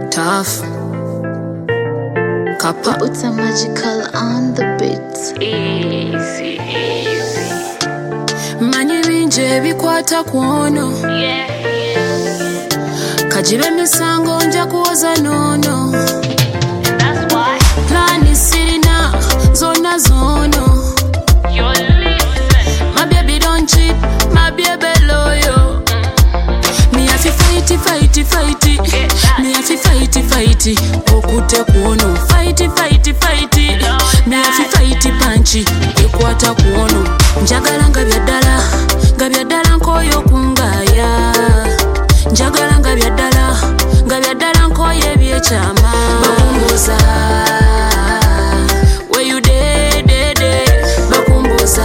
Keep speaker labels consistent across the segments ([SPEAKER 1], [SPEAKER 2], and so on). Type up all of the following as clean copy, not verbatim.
[SPEAKER 1] Tough Kappa
[SPEAKER 2] It's a magical on the beat.
[SPEAKER 3] Easy.
[SPEAKER 1] Manyi binje bikwata kuono Kajibe misango nja kuoza nono
[SPEAKER 3] That's why
[SPEAKER 1] Plani sirina zona zono
[SPEAKER 3] you're listening.
[SPEAKER 1] My baby don't cheat, my baby loyal. Me have to fight. Me have to fight. Okute kuono. Fight. Me have to fight panchi. Ekwata kuono. Njagala ngabyadala nkoyo kungaya. Njagala ngabyadala nkoye byechama. Bakumbuza. Where you de. Bakumbuza.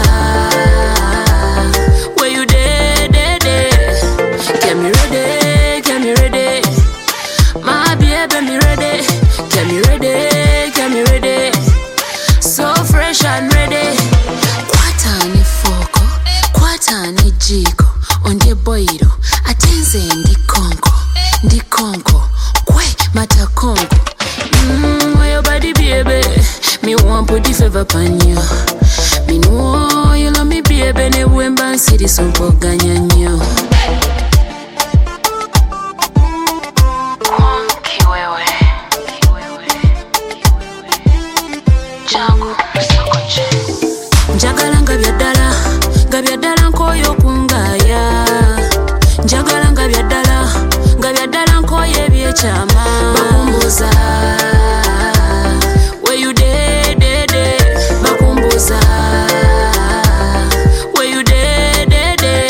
[SPEAKER 1] Where you de. Get me ready. My baby, me ready. Get me ready. So fresh and ready. Kwatani foko, kwatani jiko. Ondye boiro, atenze ndikonko. Kwe matakonko. Where your body baby. Me want put the favor pan you. Me know you love me baby. Ne wemba nsiri sompoga nyanyo. Njagala ngabyadala nkoyo kungaya. Njagala ngabyadala nkoye byechama. Bakumbuza. Where you de. Bakumbuza. Where you de.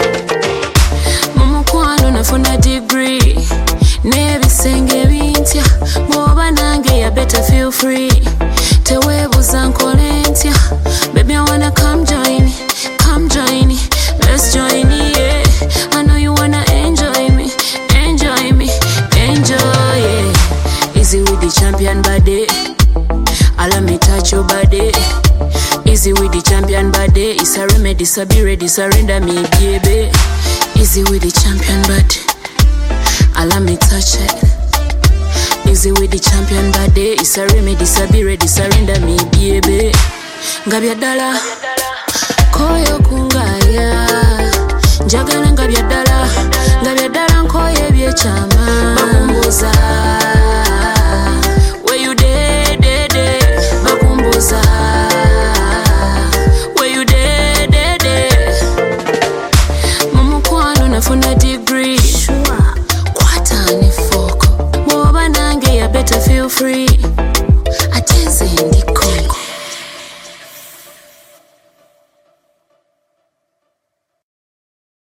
[SPEAKER 1] Mumukwano nafuna degree. Nebisenge bintya. Mwoba nange ya better feel free. Tewebuza nkole ntya. Baby, I wanna come join me. Let's join me, yeah. I know you wanna enjoy me, yeah. Easy with the champion body. Allow me touch your body. Easy with the champion body. It's a remedy, so be ready, surrender me, baby. Easy with the champion body. Allow me touch it. Easy with the champion body. It's a remedy, so be ready, surrender me, baby. Ngabyadala koyo kungaya. Njagala ngabyadala nkoye byechama. Bakumbuza. Where you de. Bakumbuza. Where you de. Mumukwano nafuna degree. Kwatani foko. Mwoba nange ya better feel free. Atenze ndiko.